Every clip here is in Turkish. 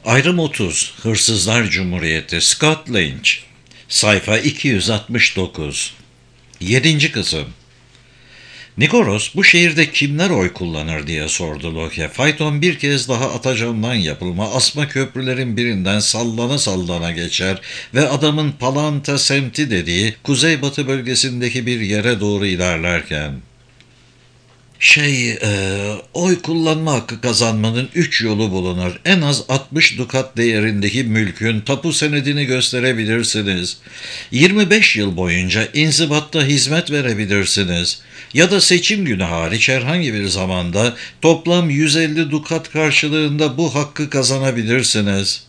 Ayrım 30, Hırsızlar Cumhuriyeti, Scott Lynch. Sayfa 269. 7. kısım. Nikoros, bu şehirde kimler oy kullanır diye sordu Locke. Fayton bir kez daha Atacan'dan yapılma asma köprülerin birinden sallana sallana geçer ve adamın Palanta semti dediği kuzeybatı bölgesindeki bir yere doğru ilerlerken oy kullanma hakkı kazanmanın 3 yolu bulunur. En az 60 dukat değerindeki mülkün tapu senedini gösterebilirsiniz. 25 yıl boyunca inzibatta hizmet verebilirsiniz. Ya da seçim günü hariç herhangi bir zamanda toplam 150 dukat karşılığında bu hakkı kazanabilirsiniz.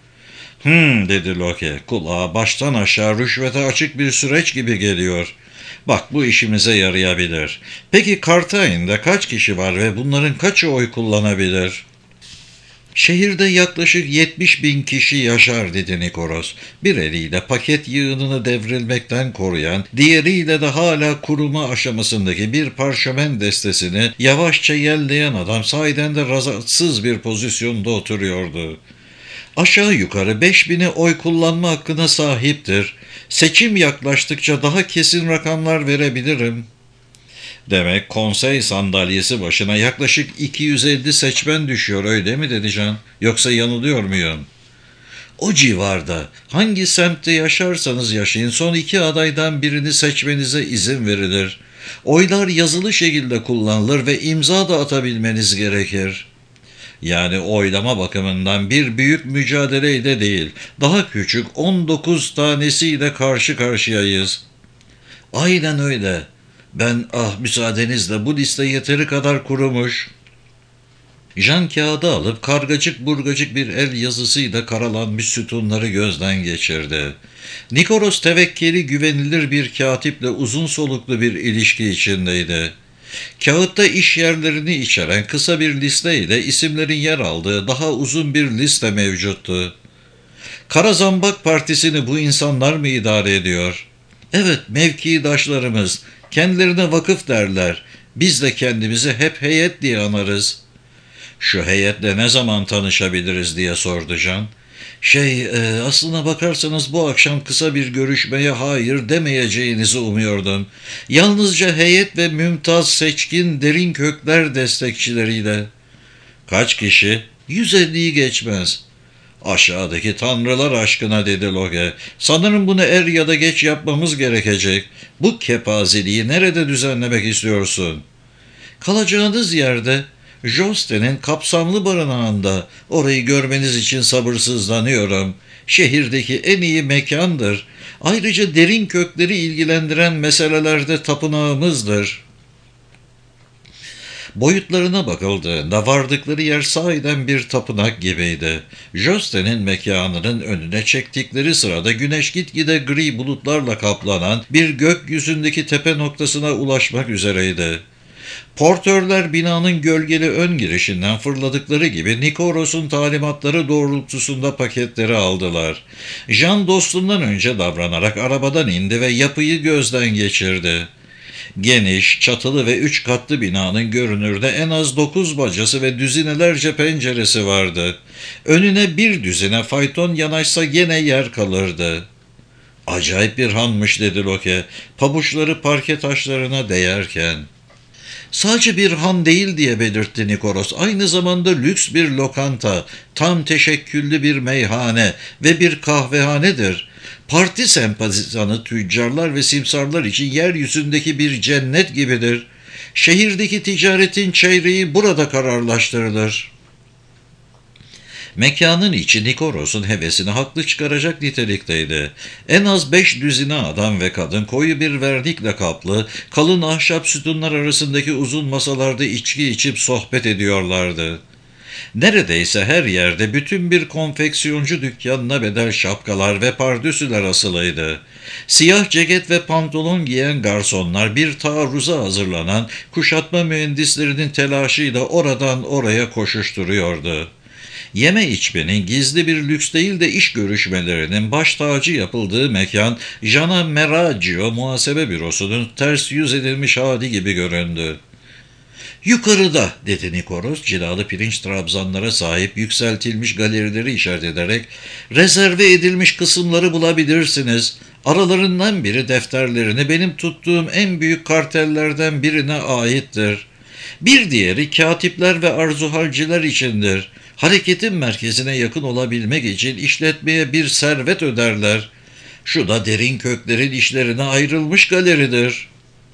Dedi Locke. Kulağa baştan aşağı rüşvete açık bir süreç gibi geliyor. Bak, bu işimize yarayabilir. Peki Carthage'de kaç kişi var ve bunların kaçı oy kullanabilir? Şehirde yaklaşık 70.000 kişi yaşar, dedi Nikoros. Bir eliyle paket yığınını devrilmekten koruyan, diğeriyle de hala kuruma aşamasındaki bir parşömen destesini yavaşça yelleyen adam sahiden de rahatsız bir pozisyonda oturuyordu. Aşağı yukarı 5.000'e oy kullanma hakkına sahiptir. Seçim yaklaştıkça daha kesin rakamlar verebilirim. Demek konsey sandalyesi başına yaklaşık 250 seçmen düşüyor, öyle mi dedi Can? Yoksa yanılıyor muyum? O civarda hangi semtte yaşarsanız yaşayın son 2 adaydan birini seçmenize izin verilir. Oylar yazılı şekilde kullanılır ve imza da atabilmeniz gerekir. Yani oylama bakımından bir büyük mücadeleyle değil, daha küçük 19 tanesiyle karşı karşıyayız. Aynen öyle. Ben müsaadenizle bu liste yeteri kadar kurumuş. Jean kağıdı alıp kargacık burgacık bir el yazısıyla karalanmış sütunları gözden geçirdi. Nikoros tevekkeli güvenilir bir katiple uzun soluklu bir ilişki içindeydi. Kağıtta iş yerlerini içeren kısa bir liste ile isimlerin yer aldığı daha uzun bir liste mevcuttu. Kara Zambak Partisi'ni bu insanlar mı idare ediyor? Evet, mevkidaşlarımız. Kendilerine vakıf derler. Biz de kendimizi hep heyet diye anarız. Şu heyetle ne zaman tanışabiliriz diye sordu Can. Aslına bakarsanız bu akşam kısa bir görüşmeye hayır demeyeceğinizi umuyordum. Yalnızca heyet ve mümtaz seçkin derin kökler destekçileriyle. Kaç kişi? 150'yi geçmez. Aşağıdaki tanrılar aşkına, dedi Locke. Sanırım bunu er ya da geç yapmamız gerekecek. Bu kepazeliği nerede düzenlemek istiyorsun? Kalacağınız yerde, Joste'nin kapsamlı barınağında. Orayı görmeniz için sabırsızlanıyorum. Şehirdeki en iyi mekandır. Ayrıca derin kökleri ilgilendiren meselelerde tapınağımızdır. Boyutlarına bakıldığında vardıkları yer sahiden bir tapınak gibiydi. Joste'nin mekanının önüne çektikleri sırada güneş gitgide gri bulutlarla kaplanan bir gökyüzündeki tepe noktasına ulaşmak üzereydi. Portörler binanın gölgeli ön girişinden fırladıkları gibi Nikoros'un talimatları doğrultusunda paketleri aldılar. Jean dostundan önce davranarak arabadan indi ve yapıyı gözden geçirdi. Geniş, çatılı ve 3 katlı binanın görünürde en az 9 bacası ve düzinelerce penceresi vardı. Önüne bir düzine fayton yanaşsa gene yer kalırdı. Acayip bir hanmış, dedi Locke, pabuçları parke taşlarına değerken. Sadece bir han değil diye belirtti Nikoros. Aynı zamanda lüks bir lokanta, tam teşekküllü bir meyhane ve bir kahvehanedir. Parti sempatizanı tüccarlar ve simsarlar için yeryüzündeki bir cennet gibidir. Şehirdeki ticaretin çeyreği burada kararlaştırılır. Mekanın içi Nikoros'un hevesini haklı çıkaracak nitelikteydi. En az 5 düzine adam ve kadın koyu bir vernikle kaplı, kalın ahşap sütunlar arasındaki uzun masalarda içki içip sohbet ediyorlardı. Neredeyse her yerde bütün bir konfeksiyoncu dükkanına bedel şapkalar ve pardösüler asılıydı. Siyah ceket ve pantolon giyen garsonlar bir taarruza hazırlanan kuşatma mühendislerinin telaşıyla oradan oraya koşuşturuyordu. Yeme içmenin gizli bir lüks değil de iş görüşmelerinin baş tacı yapıldığı mekan, Jana Meraggio muhasebe bürosunun ters yüz edilmiş hali gibi göründü. Yukarıda, dedi Nikoros, cilalı pirinç trabzanlara sahip yükseltilmiş galerileri işaret ederek, rezerve edilmiş kısımları bulabilirsiniz. Aralarından biri defterlerini benim tuttuğum en büyük kartellerden birine aittir. Bir diğeri katipler ve arzuhalciler içindir. Hareketin merkezine yakın olabilmek için işletmeye bir servet öderler. Şu da derin köklerin işlerine ayrılmış galeridir.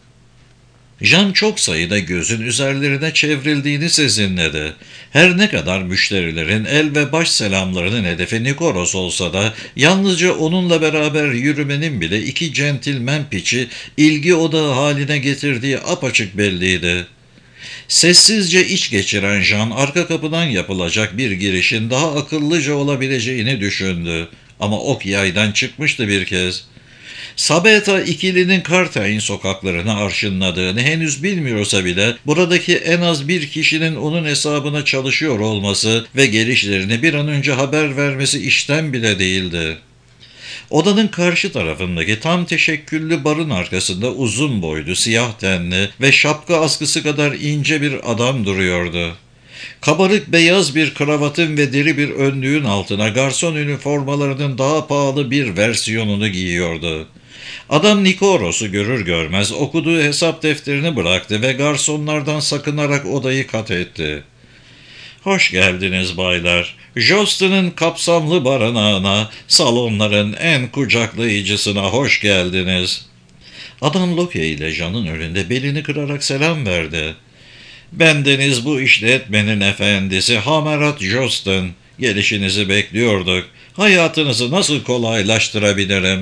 Jean çok sayıda gözün üzerlerine çevrildiğini sezinledi. Her ne kadar müşterilerin el ve baş selamlarının hedefi Nikoros olsa da yalnızca onunla beraber yürümenin bile iki centilmen piçi ilgi odağı haline getirdiği apaçık belliydi. Sessizce iç geçiren Jean arka kapıdan yapılacak bir girişin daha akıllıca olabileceğini düşündü. Ama ok yaydan çıkmıştı bir kez. Sabeta ikilinin Cartagena sokaklarını arşınladığını henüz bilmiyorsa bile buradaki en az bir kişinin onun hesabına çalışıyor olması ve gelişlerini bir an önce haber vermesi işten bile değildi. Odanın karşı tarafındaki tam teşekküllü barın arkasında uzun boylu, siyah tenli ve şapka askısı kadar ince bir adam duruyordu. Kabarık beyaz bir kravatın ve deri bir önlüğün altına garson üniformalarının daha pahalı bir versiyonunu giyiyordu. Adam Nikoros'u görür görmez okuduğu hesap defterini bıraktı ve garsonlardan sakınarak odayı kat etti. "Hoş geldiniz baylar. Jostin'in kapsamlı barınağına, salonların en kucaklayıcısına hoş geldiniz." Adam Loke ile Jean'ın önünde belini kırarak selam verdi. "Bendeniz bu işletmenin efendisi Hamarat Jostin. Gelişinizi bekliyorduk. Hayatınızı nasıl kolaylaştırabilirim?"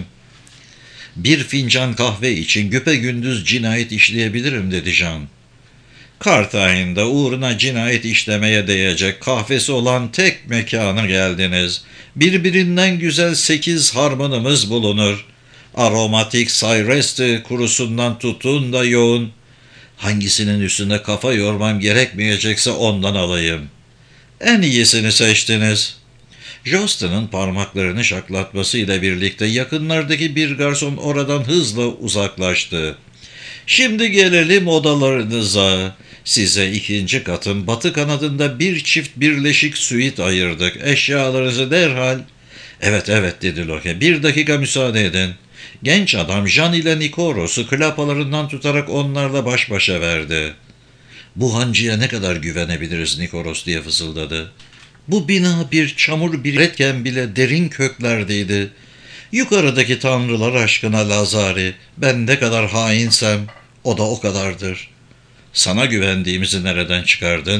"Bir fincan kahve için güpegündüz cinayet işleyebilirim," dedi Jean. "Cartagene'da uğruna cinayet işlemeye değecek kahvesi olan tek mekana geldiniz. Birbirinden güzel 8 harmanımız bulunur. Aromatik Sayreste kurusundan tutun da yoğun. Hangisinin üstünde kafa yormam gerekmeyecekse ondan alayım." "En iyisini seçtiniz." Jostin'ın parmaklarını şaklatmasıyla birlikte yakınlardaki bir garson oradan hızla uzaklaştı. "Şimdi gelelim odalarınıza. Size ikinci katın batı kanadında bir çift birleşik süit ayırdık. Eşyalarınızı derhal..." Evet evet," dedi Loke. "Bir dakika müsaade edin." Genç adam Jean ile Nikoros'u klapalarından tutarak onlarla baş başa verdi. "Bu hancıya ne kadar güvenebiliriz Nikoros?" diye fısıldadı. Bu bina bir çamur biletken bile derin köklerdeydi. "Yukarıdaki tanrılar aşkına Lazari, ben ne kadar hainsem o da o kadardır." "Sana güvendiğimizi nereden çıkardın?"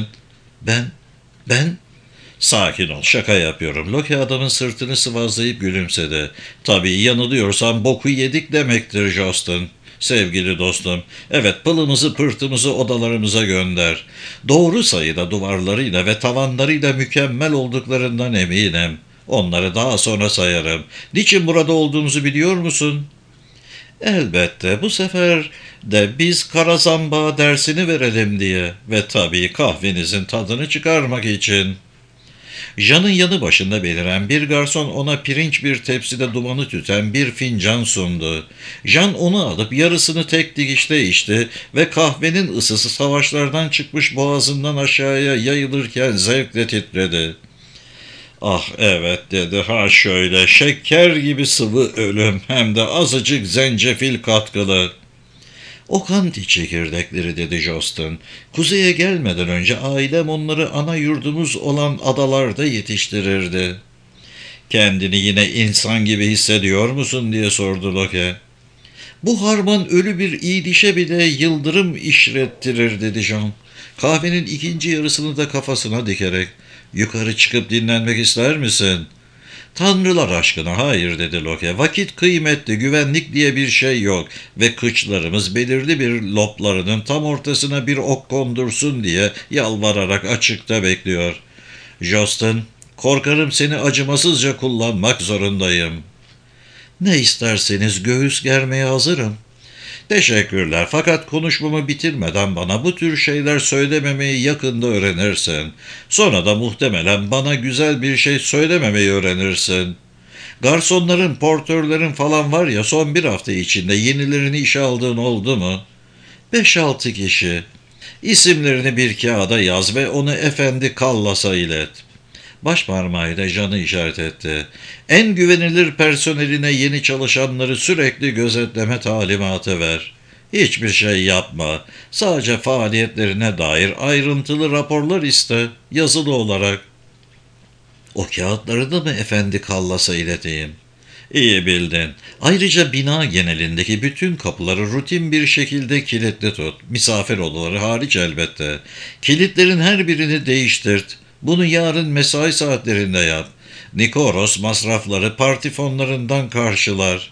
Ben... "Sakin ol, şaka yapıyorum." Loki adamın sırtını sıvazlayıp gülümsedi. "Tabii yanılıyorsam boku yedik demektir Jostin. Sevgili dostum, evet, pılımızı pırtımızı odalarımıza gönder. Doğru sayıda duvarlarıyla ve tavanlarıyla mükemmel olduklarından eminim. Onları daha sonra sayarım. Niçin burada olduğumuzu biliyor musun?" "Elbette, bu sefer de biz karazamba dersini verelim diye ve tabii kahvenizin tadını çıkarmak için." Jean'ın yanı başında beliren bir garson ona pirinç bir tepside dumanı tüten bir fincan sundu. Jean onu alıp yarısını tek dikişte içti ve kahvenin ısısı savaşlardan çıkmış boğazından aşağıya yayılırken zevkle titredi. "Ah evet," dedi, "ha şöyle şeker gibi sıvı ölüm, hem de azıcık zencefil katkılı." "O kanti çekirdekleri," dedi Jostin. "Kuzeye gelmeden önce ailem onları ana yurdumuz olan adalarda yetiştirirdi." "Kendini yine insan gibi hissediyor musun?" diye sordu Loke. "Bu harman ölü bir iyidişe bile yıldırım işrettirir," dedi Jean. Kahvenin ikinci yarısını da kafasına dikerek. "Yukarı çıkıp dinlenmek ister misin?" "Tanrılar aşkına hayır," dedi Loke. "Vakit kıymetli, güvenlik diye bir şey yok ve kıçlarımız belirli bir loblarının tam ortasına bir ok kondursun diye yalvararak açıkta bekliyor. Jostin, korkarım seni acımasızca kullanmak zorundayım." "Ne isterseniz göğüs germeye hazırım." "Teşekkürler, fakat konuşmamı bitirmeden bana bu tür şeyler söylememeyi yakında öğrenirsin. Sonra da muhtemelen bana güzel bir şey söylememeyi öğrenirsin. Garsonların, portörlerin falan var ya, son bir hafta içinde yenilerini işe aldığın oldu mu?" "5-6 kişi." İsimlerini bir kağıda yaz ve onu Efendi Kallas'a ilet. Baş parmağıyla Jan'ı işaret etti. En güvenilir personeline yeni çalışanları sürekli gözetleme talimatı ver. Hiçbir şey yapma. Sadece faaliyetlerine dair ayrıntılı raporlar iste, yazılı olarak. O kağıtları da mı Efendi Kallas'a ileteyim? İyi bildin. Ayrıca bina genelindeki bütün kapıları rutin bir şekilde kilitli tut. Misafir odaları hariç elbette. Kilitlerin her birini değiştirt. Bunu yarın mesai saatlerinde yap. Nikoros masrafları parti fonlarından karşılar.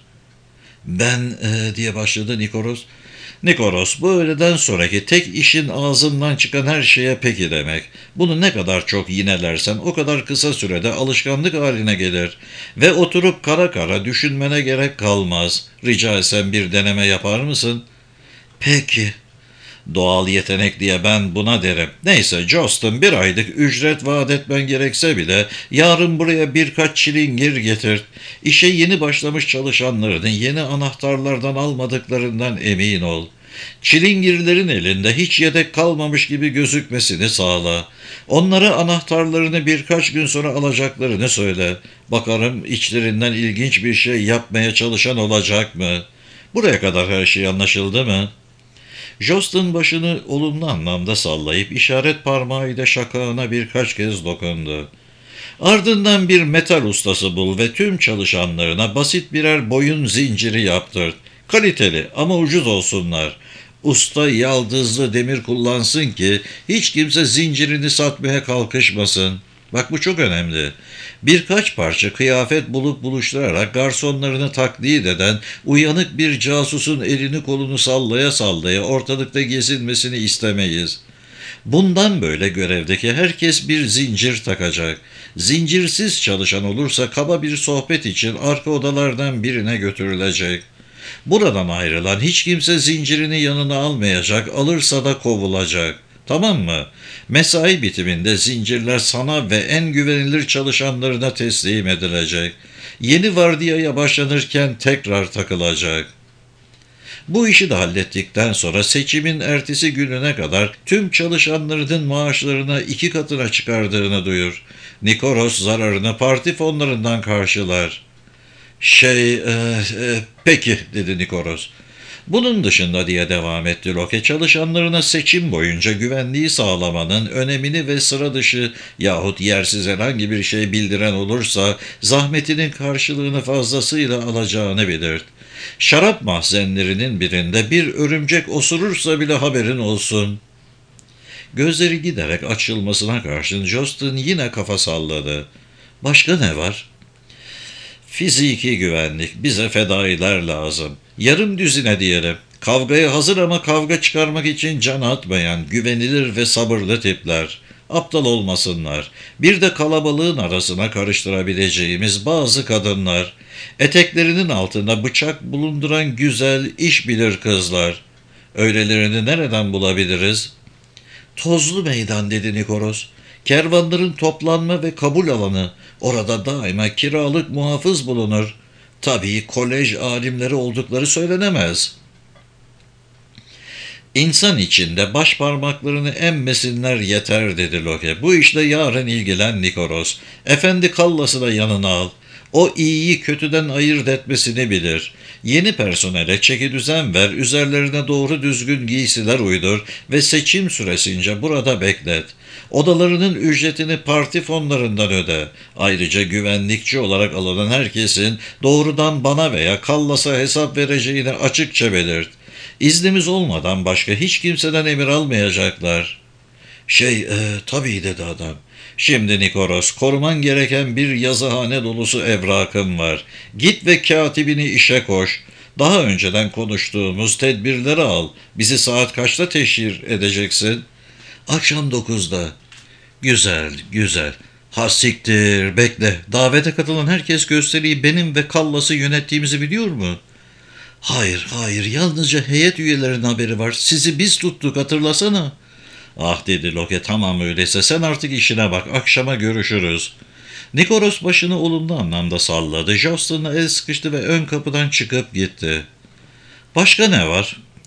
Diye başladı Nikoros. Nikoros, bu öğleden sonraki tek işin ağzımdan çıkan her şeye peki demek. Bunu ne kadar çok yinelersen o kadar kısa sürede alışkanlık haline gelir. Ve oturup kara kara düşünmene gerek kalmaz. Rica etsem bir deneme yapar mısın? Peki. Doğal yetenek diye ben buna derim. Neyse Jost'un bir aylık ücret vaat etmen gerekse bile yarın buraya birkaç çilingir getir. İşe yeni başlamış çalışanlarının yeni anahtarlardan almadıklarından emin ol. Çilingirlerin elinde hiç yedek kalmamış gibi gözükmesini sağla. Onlara anahtarlarını birkaç gün sonra alacaklarını söyle. Bakarım içlerinden ilginç bir şey yapmaya çalışan olacak mı? Buraya kadar her şey anlaşıldı mı?" Jost'un başını olumlu anlamda sallayıp işaret parmağıyla şakağına birkaç kez dokundu. Ardından bir metal ustası bul ve tüm çalışanlarına basit birer boyun zinciri yaptır. Kaliteli ama ucuz olsunlar. Usta yaldızlı demir kullansın ki hiç kimse zincirini satmaya kalkışmasın. Bak bu çok önemli. Birkaç parça kıyafet bulup buluşturarak garsonlarını taklit eden uyanık bir casusun elini kolunu sallaya sallaya ortalıkta gezinmesini istemeyiz. Bundan böyle görevdeki herkes bir zincir takacak. Zincirsiz çalışan olursa kaba bir sohbet için arka odalardan birine götürülecek. Buradan ayrılan hiç kimse zincirini yanına almayacak, alırsa da kovulacak. Tamam mı? Mesai bitiminde zincirler sana ve en güvenilir çalışanlarına teslim edilecek. Yeni vardiyaya başlanırken tekrar takılacak. Bu işi de hallettikten sonra seçimin ertesi gününe kadar tüm çalışanlarının maaşlarına 2 katına çıkardığını duyur. Nikoros zararını parti fonlarından karşılar. Peki dedi Nikoros. Bunun dışında diye devam etti Loke, çalışanlarına seçim boyunca güvenliği sağlamanın önemini ve sıra dışı yahut yersiz herhangi bir şey bildiren olursa zahmetinin karşılığını fazlasıyla alacağını belirt. Şarap mahzenlerinin birinde bir örümcek osurursa bile haberin olsun. Gözleri giderek açılmasına karşın Jostun yine kafa salladı. Başka ne var? Fiziki güvenlik, bize fedailer lazım. Yarım düzine diyelim. Kavgaya hazır ama kavga çıkarmak için can atmayan, güvenilir ve sabırlı tipler. Aptal olmasınlar. Bir de kalabalığın arasına karıştırabileceğimiz bazı kadınlar. Eteklerinin altında bıçak bulunduran güzel, iş bilir kızlar. Öylelerini nereden bulabiliriz? Tozlu meydan dedi Nikoros. Kervanların toplanma ve kabul alanı. Orada daima kiralık muhafız bulunur. Tabii kolej alimleri oldukları söylenemez. İnsan içinde baş parmaklarını emmesinler yeter dedi Loke. Bu işle yarın ilgilen Nikoros. Efendi Kallas'ı da yanına al. O iyiyi kötüden ayırt etmesini bilir. Yeni personele çeki düzen ver, üzerlerine doğru düzgün giysiler uydur ve seçim süresince burada beklet. Odalarının ücretini parti fonlarından öde. Ayrıca güvenlikçi olarak alınan herkesin doğrudan bana veya Kallas'a hesap vereceğini açıkça belirt. İznimiz olmadan başka hiç kimseden emir almayacaklar. Tabii dedi adam. Şimdi Nikoros, koruman gereken bir yazıhane dolusu evrakım var. Git ve katibini işe koş. Daha önceden konuştuğumuz tedbirleri al. Bizi saat kaçta teşhir edeceksin? Akşam 9'da. Güzel, güzel. Ha siktir, bekle. Davete katılan herkes gösteriyi benim ve Kallas'ı yönettiğimizi biliyor mu? Hayır, hayır. Yalnızca heyet üyelerinin haberi var. Sizi biz tuttuk, hatırlasana. Ah dedi Loke, tamam öyleyse sen artık işine bak. Akşama görüşürüz. Nikoros başını olumlu anlamda salladı. Jostin'la el sıkıştı ve ön kapıdan çıkıp gitti. Başka ne var?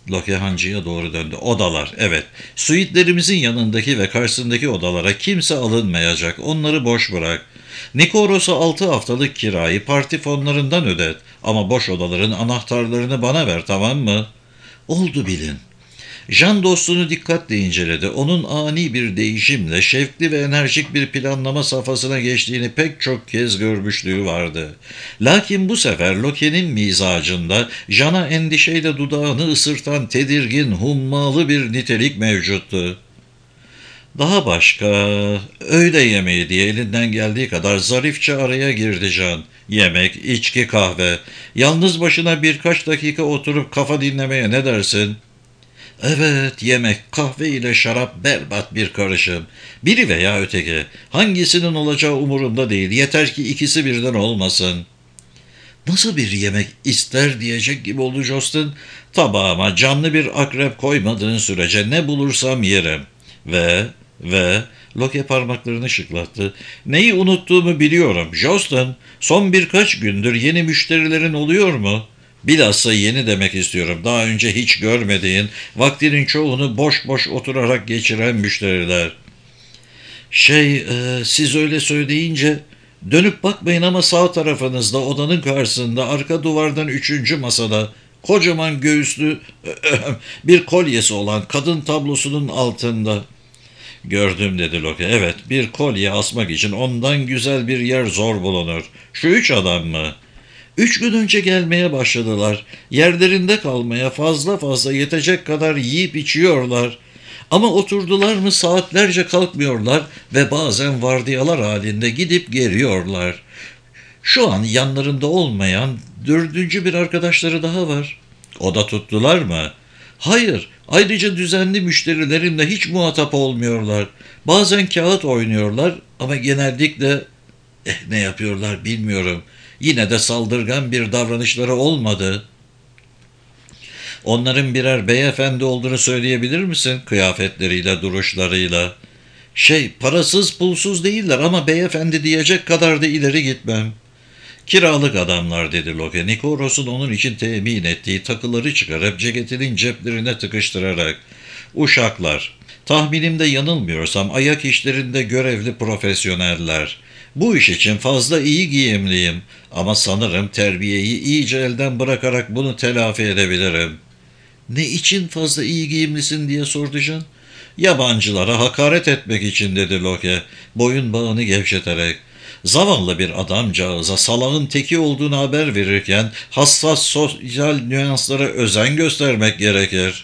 Loki hancıya doğru döndü. Odalar, evet. Suitlerimizin yanındaki ve karşısındaki odalara kimse alınmayacak. Onları boş bırak. Nikoros'a 6 haftalık kirayı parti fonlarından ödet. Ama boş odaların anahtarlarını bana ver, tamam mı? Oldu bilin. Jean dostunu dikkatle inceledi. Onun ani bir değişimle şevkli ve enerjik bir planlama safhasına geçtiğini pek çok kez görmüşlüğü vardı. Lakin bu sefer Loki'nin mizacında Jean'a endişeyle dudağını ısırtan tedirgin, hummalı bir nitelik mevcuttu. Daha başka, öğle yemeği diye elinden geldiği kadar zarifçe araya girdi Jean. Yemek, içki, kahve. Yalnız başına birkaç dakika oturup kafa dinlemeye ne dersin? Evet, yemek, kahve ile şarap berbat bir karışım. Biri veya öteki. Hangisinin olacağı umurumda değil. Yeter ki ikisi birden olmasın. Nasıl bir yemek ister diyecek gibi oldu Jostin. Tabağıma canlı bir akrep koymadığın sürece ne bulursam yerim. Ve Loki parmaklarını şıklattı. Neyi unuttuğumu biliyorum. Jostin, son birkaç gündür yeni müşterilerin oluyor mu? Bilhassa yeni demek istiyorum. Daha önce hiç görmediğin, vaktinin çoğunu boş boş oturarak geçiren müşteriler. Siz öyle söyleyince dönüp bakmayın ama sağ tarafınızda odanın karşısında arka duvardan 3. masada kocaman göğüslü bir kolyesi olan kadın tablosunun altında. Gördüm dedi Loki. Evet, bir kolye asmak için ondan güzel bir yer zor bulunur. Şu 3 adam mı? 3 gün önce gelmeye başladılar. Yerlerinde kalmaya fazla fazla yetecek kadar yiyip içiyorlar. Ama oturdular mı saatlerce kalkmıyorlar ve bazen vardiyalar halinde gidip geliyorlar. Şu an yanlarında olmayan 4. bir arkadaşları daha var. Oda tuttular mı? Hayır. Ayrıca düzenli müşterilerimle hiç muhatap olmuyorlar. Bazen kağıt oynuyorlar ama genellikle ne yapıyorlar bilmiyorum. Yine de saldırgan bir davranışları olmadı. Onların birer beyefendi olduğunu söyleyebilir misin? Kıyafetleriyle, duruşlarıyla. Parasız pulsuz değiller ama beyefendi diyecek kadar da ileri gitmem. Kiralık adamlar dedi Loki. Nikoros'un onun için temin ettiği takıları çıkarıp ceketinin ceplerine tıkıştırarak. Uşaklar. Tahminimde yanılmıyorsam ayak işlerinde görevli profesyoneller. Bu iş için fazla iyi giyimliyim ama sanırım terbiyeyi iyice elden bırakarak bunu telafi edebilirim. Ne için fazla iyi giyimlisin diye sordu Jean. Yabancılara hakaret etmek için dedi Loki, boyun bağını gevşeterek. Zavallı bir adamcağıza salağın teki olduğunu haber verirken hassas sosyal nüanslara özen göstermek gerekir.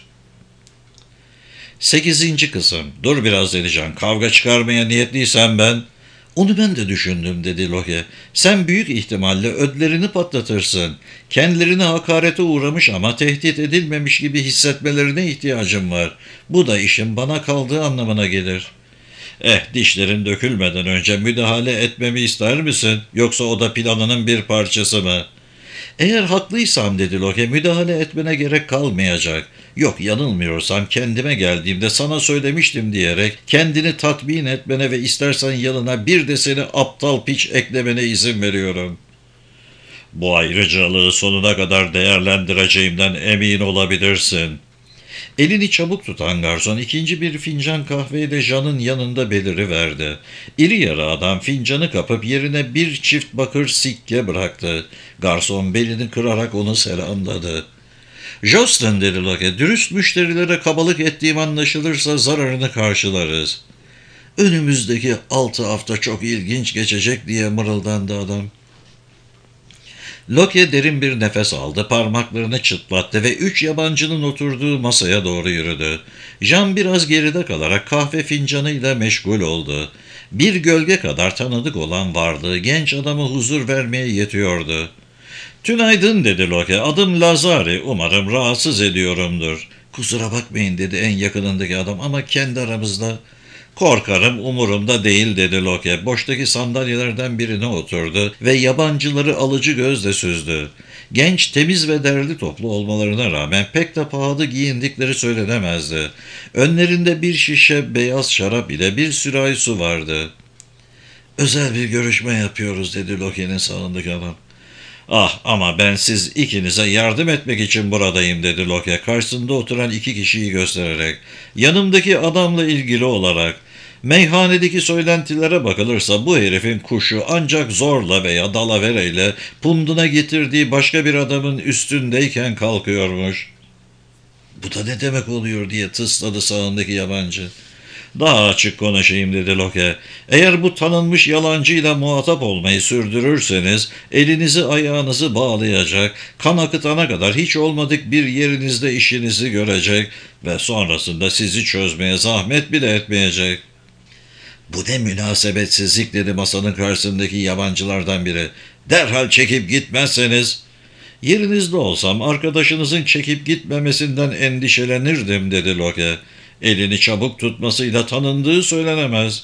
8. kısım. Dur biraz dedi Jean. Kavga çıkarmaya niyetliysen ben... Onu ben de düşündüm dedi Loki. Sen büyük ihtimalle ödlerini patlatırsın. Kendilerini hakarete uğramış ama tehdit edilmemiş gibi hissetmelerine ihtiyacım var. Bu da işin bana kaldığı anlamına gelir. Dişlerin dökülmeden önce müdahale etmemi ister misin? Yoksa o da planının bir parçası mı? Eğer haklıysam dedi Loki, müdahale etmene gerek kalmayacak. Yok, yanılmıyorsam kendime geldiğimde sana söylemiştim diyerek kendini tatmin etmene ve istersen yanına bir de seni aptal piç eklemene izin veriyorum. Bu ayrıcalığı sonuna kadar değerlendireceğimden emin olabilirsin. Elini çabuk tutan garson 2. bir fincan kahveyle Jean'ın yanında beliriverdi. İri yarı adam fincanı kapıp yerine bir çift bakır sikke bıraktı. Garson belini kırarak onu selamladı. Jostin dedi Loki, dürüst müşterilere kabalık ettiğim anlaşılırsa zararını karşılarız. Önümüzdeki 6 hafta çok ilginç geçecek diye mırıldandı adam. Loki derin bir nefes aldı, parmaklarını çıtlattı ve 3 yabancının oturduğu masaya doğru yürüdü. Jean biraz geride kalarak kahve fincanıyla meşgul oldu. Bir gölge kadar tanıdık olan varlığı genç adama huzur vermeye yetiyordu. "Tünaydın" dedi Loki. "Adım Lazari. Umarım rahatsız ediyorumdur." "Kusura bakmayın" dedi en yakınındaki adam, "ama kendi aramızda." "Korkarım umurumda değil" dedi Loki. Boştaki sandalyelerden birine oturdu ve yabancıları alıcı gözle süzdü. Genç, temiz ve derli toplu olmalarına rağmen pek de pahalı giyindikleri söylenemezdi. Önlerinde bir şişe beyaz şarap ile bir sürahi su vardı. "Özel bir görüşme yapıyoruz" dedi Loki'nin sağındaki adam. Ah ama ben siz ikinize yardım etmek için buradayım dedi Loke karşısında oturan iki kişiyi göstererek. Yanımdaki adamla ilgili olarak meyhanedeki söylentilere bakılırsa bu herifin kuşu ancak zorla veya dalavereyle punduna getirdiği başka bir adamın üstündeyken kalkıyormuş. Bu da ne demek oluyor diye tısladı sağındaki yabancı. Daha açık konuşayım dedi Loke. Eğer bu tanınmış yalancıyla muhatap olmayı sürdürürseniz elinizi ayağınızı bağlayacak, kan akıtana kadar hiç olmadık bir yerinizde işinizi görecek ve sonrasında sizi çözmeye zahmet bile etmeyecek. Bu ne münasebetsizlik dedi masanın karşısındaki yabancılardan biri. Derhal çekip gitmezseniz. Yerinizde olsam arkadaşınızın çekip gitmemesinden endişelenirdim dedi Loke. Elini çabuk tutmasıyla tanındığı söylenemez.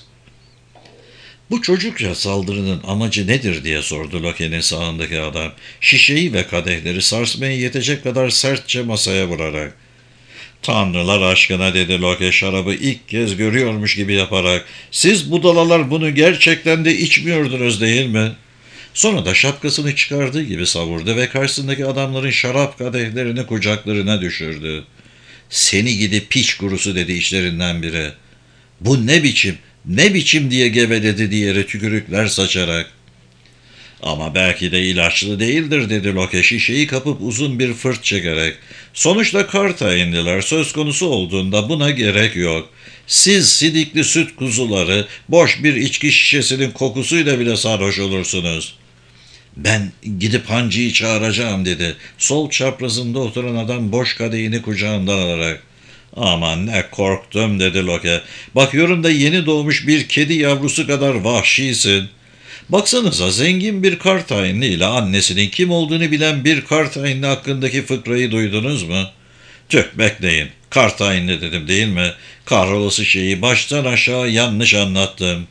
Bu çocukça saldırının amacı nedir diye sordu Loke'nin sağındaki adam. Şişeyi ve kadehleri sarsmaya yetecek kadar sertçe masaya vurarak. Tanrılar aşkına dedi Loke şarabı ilk kez görüyormuş gibi yaparak. Siz budalalar bunu gerçekten de içmiyordunuz değil mi? Sonra da şapkasını çıkardığı gibi savurdu ve karşısındaki adamların şarap kadehlerini kucaklarına düşürdü. Seni gidi piç kurusu dedi içlerinden biri. Bu ne biçim, ne biçim diye geveledi diğeri tükürükler saçarak. Ama belki de ilaçlı değildir dedi Loke şişeyi kapıp uzun bir fırt çekerek. Sonuçta karta indiler söz konusu olduğunda buna gerek yok. Siz sidikli süt kuzuları boş bir içki şişesinin kokusuyla bile sarhoş olursunuz. Ben gidip hancıyı çağıracağım dedi. Sol çaprazında oturan adam boş kadehini kucağından alarak. Aman ne korktum dedi Loke. Bakıyorum da yeni doğmuş bir kedi yavrusu kadar vahşisin. Baksanıza zengin bir kar tayinli ile annesinin kim olduğunu bilen bir kar tayinli hakkındaki fıkrayı duydunuz mu? Tüh bekleyin. Kar tayinli dedim değil mi? Kahrolası şeyi baştan aşağı yanlış anlattım.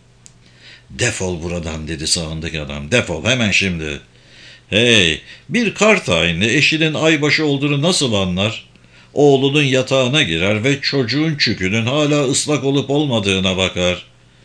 Defol buradan dedi sağındaki adam. Defol hemen şimdi. Hey, bir kar tayinli eşinin aybaşı olduğunu nasıl anlar? Oğlunun yatağına girer ve çocuğun çükünün hala ıslak olup olmadığına bakar.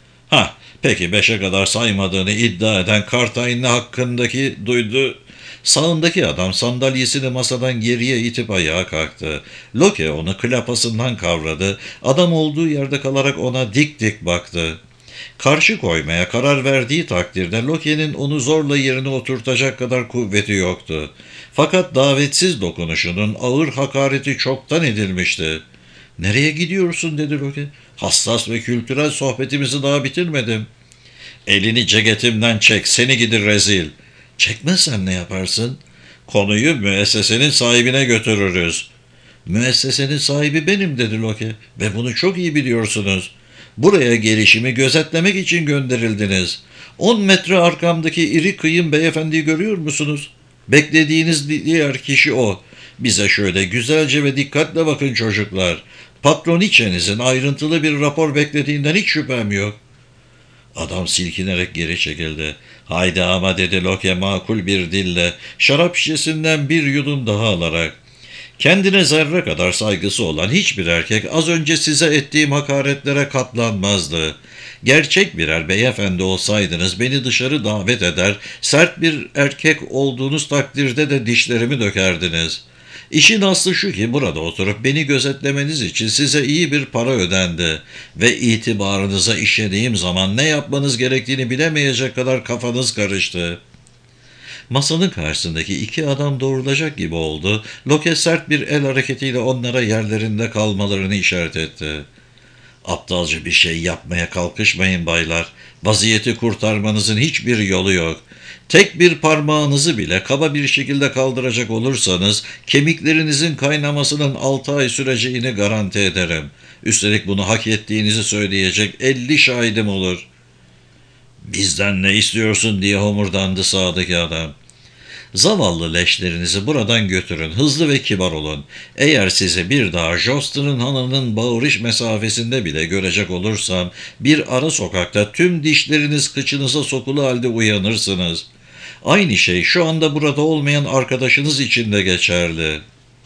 Peki 5'e kadar saymadığını iddia eden kar tayinli hakkındaki duydu. Sağındaki adam sandalyesini masadan geriye itip ayağa kalktı. Loke onu klapasından kavradı. Adam olduğu yerde kalarak ona dik dik baktı. Karşı koymaya karar verdiği takdirde Loki'nin onu zorla yerine oturtacak kadar kuvveti yoktu. Fakat davetsiz dokunuşunun ağır hakareti çoktan edilmişti. ''Nereye gidiyorsun?'' dedi Loki. ''Hassas ve kültürel sohbetimizi daha bitirmedim.'' ''Elini ceketimden çek, seni gidi rezil.'' ''Çekmezsem ne yaparsın?'' ''Konuyu müessesenin sahibine götürürüz.'' ''Müessesenin sahibi benim.'' dedi Loki. ''Ve bunu çok iyi biliyorsunuz. Buraya gelişimi gözetlemek için gönderildiniz. 10 metre arkamdaki iri kıyım beyefendiyi görüyor musunuz? Beklediğiniz diğer kişi o. Bize şöyle güzelce ve dikkatle bakın çocuklar. Patroniçenizin ayrıntılı bir rapor beklediğinden hiç şüphem yok. Adam silkinerek geri çekildi. ''Haydi ama'' dedi Loke makul bir dille, şarap şişesinden bir yudum daha alarak. ''Kendine zerre kadar saygısı olan hiçbir erkek az önce size ettiğim hakaretlere katlanmazdı. Gerçek birer beyefendi olsaydınız beni dışarı davet eder, sert bir erkek olduğunuz takdirde de dişlerimi dökerdiniz. İşin aslı şu ki burada oturup beni gözetlemeniz için size iyi bir para ödendi ve itibarınıza işlediğim zaman ne yapmanız gerektiğini bilemeyecek kadar kafanız karıştı.'' Masanın karşısındaki iki adam doğrulacak gibi oldu. Loke sert bir el hareketiyle onlara yerlerinde kalmalarını işaret etti. ''Aptalca bir şey yapmaya kalkışmayın baylar. Vaziyeti kurtarmanızın hiçbir yolu yok. Tek bir parmağınızı bile kaba bir şekilde kaldıracak olursanız kemiklerinizin kaynamasının 6 ay süreceğini garanti ederim. Üstelik bunu hak ettiğinizi söyleyecek 50 şahidim olur.'' ''Bizden ne istiyorsun?'' diye homurdandı sağdaki adam. ''Zavallı leşlerinizi buradan götürün, hızlı ve kibar olun. Eğer sizi bir daha Jost'un hanının bağırış mesafesinde bile görecek olursam, bir ara sokakta tüm dişleriniz kıçınıza sokulu halde uyanırsınız. Aynı şey şu anda burada olmayan arkadaşınız için de geçerli.''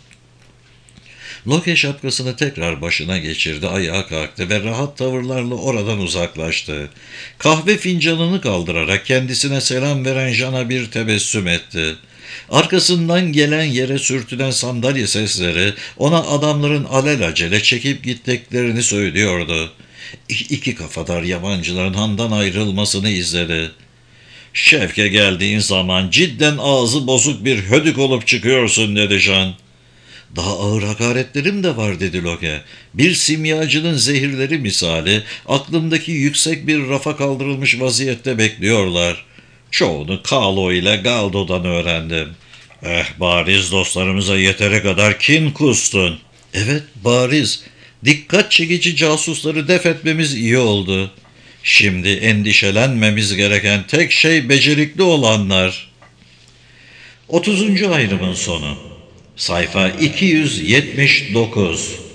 Loke şapkasını tekrar başına geçirdi, ayağa kalktı ve rahat tavırlarla oradan uzaklaştı. Kahve fincanını kaldırarak kendisine selam veren Jan'a bir tebessüm etti. Arkasından gelen yere sürtünen sandalye sesleri ona adamların alelacele çekip gittiklerini söylüyordu. İki kafadar yabancıların handan ayrılmasını izledi. "Şevke geldiğin zaman cidden ağzı bozuk bir hödük olup çıkıyorsun," dedi Jean. "Daha ağır hakaretlerim de var," dedi Loke. "Bir simyacının zehirleri misali aklımdaki yüksek bir rafa kaldırılmış vaziyette bekliyorlar. Çoğunu Kalo ile Galdo'dan öğrendim." Bariz dostlarımıza yeteri kadar kin kustun." "Evet, bariz. Dikkat çekici casusları def etmemiz iyi oldu. Şimdi endişelenmemiz gereken tek şey becerikli olanlar." 30. ayrımın sonu. Sayfa 279.